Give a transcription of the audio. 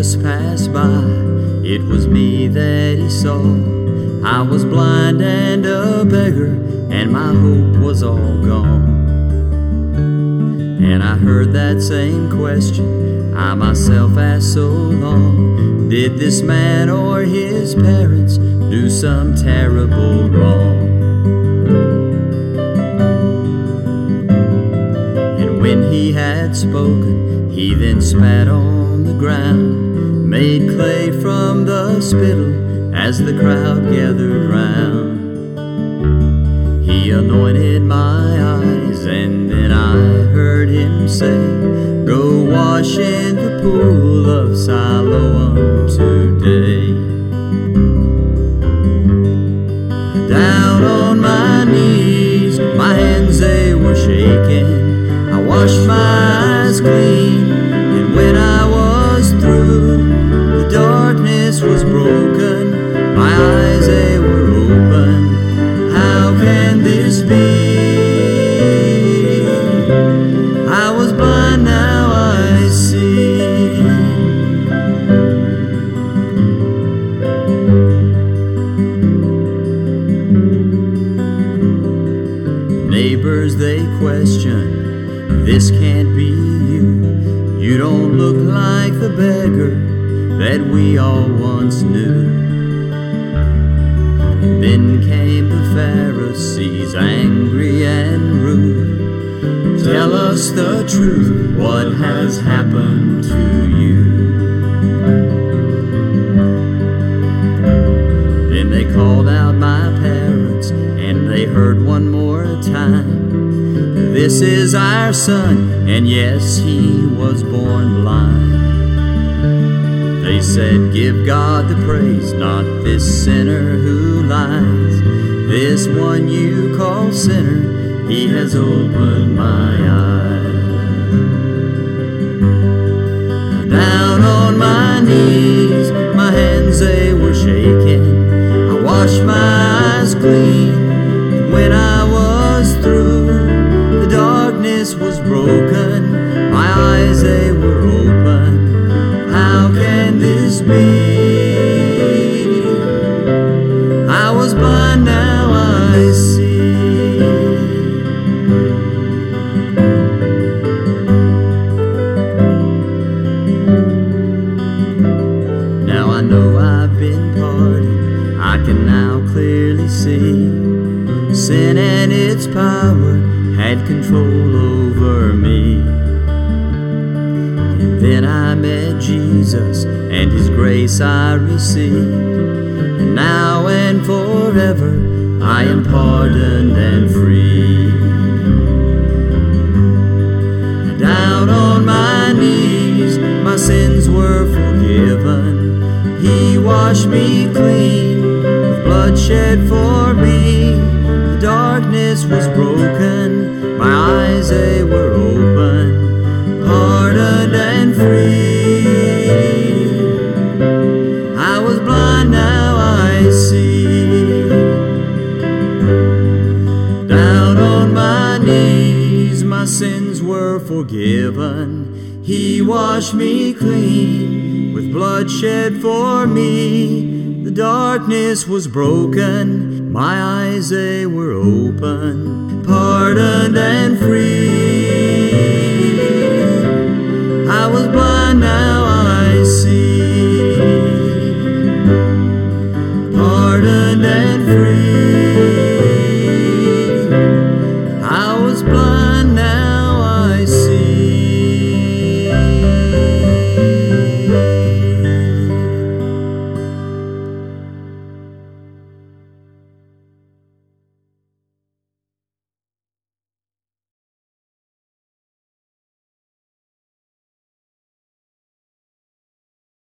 Jesus passed by, it was me that he saw. I was blind and a beggar, and my hope was all gone. And I heard that same question I myself asked so long: did this man or his parents do some terrible wrong? And when he had spoken, he then spat on the ground, made clay from the spittle as the crowd gathered round. He anointed my eyes, and then I heard him say, go wash in the pool of Siloam today. Down on my knees, my hands they were shaking, I washed my eyes clean, and when I was through, the darkness was broken, my eyes they were open. How can this be? I was blind, now I see. Neighbors they question, this can't be you. You don't look like the beggar that we all once knew. Then came the Pharisees, angry and rude. Tell us the truth, what has happened to you? Then they called out my parents, and they heard one more time, this is our son, and yes, he was born blind. They said, give God the praise, not this sinner who lies. This one you call sinner, he has opened my eyes. Down on my knees, my hands they were shaking, I washed my eyes clean, and when I was through, the darkness was broken, my eyes they were open. How can this be? I was blind, now I see. Now I know I've been pardoned, I can now clearly see. Sin and its power had control over me. Then I met Jesus, and his grace I received, and now and forever I am pardoned and free. Down on my knees, my sins were forgiven, he washed me clean, with blood shed for me. The darkness was broken, my eyes they were open, pardoned and free. I was blind, now I see. Down on my knees, my sins were forgiven, he washed me clean, with blood shed for me. The darkness was broken, my eyes they were open, pardoned and free. I was blind.